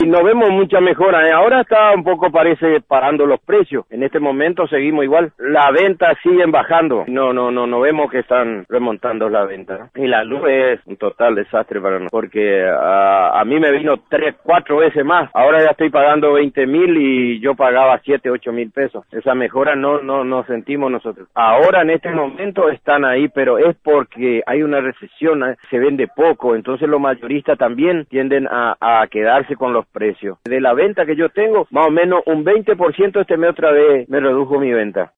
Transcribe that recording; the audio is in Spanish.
no vemos mucha mejora, ¿eh? Ahora está un poco, parece, parando los precios. En este momento seguimos igual. La venta siguen bajando. No vemos que están remontando la venta. Y la luz es un total desastre para nosotros, porque a mí me vino 3, 4 veces más. Ahora ya estoy pagando 20.000 y yo pagaba 7, 8.000 pesos. Esa mejora no sentimos nosotros. Ahora en este momento están ahí, pero es porque hay una recesión, ¿eh? Se vende poco, entonces los mayoristas también tienden a quedarse con los precios. De la venta que yo tengo, más o menos un 20% este mes otra vez me redujo mi venta.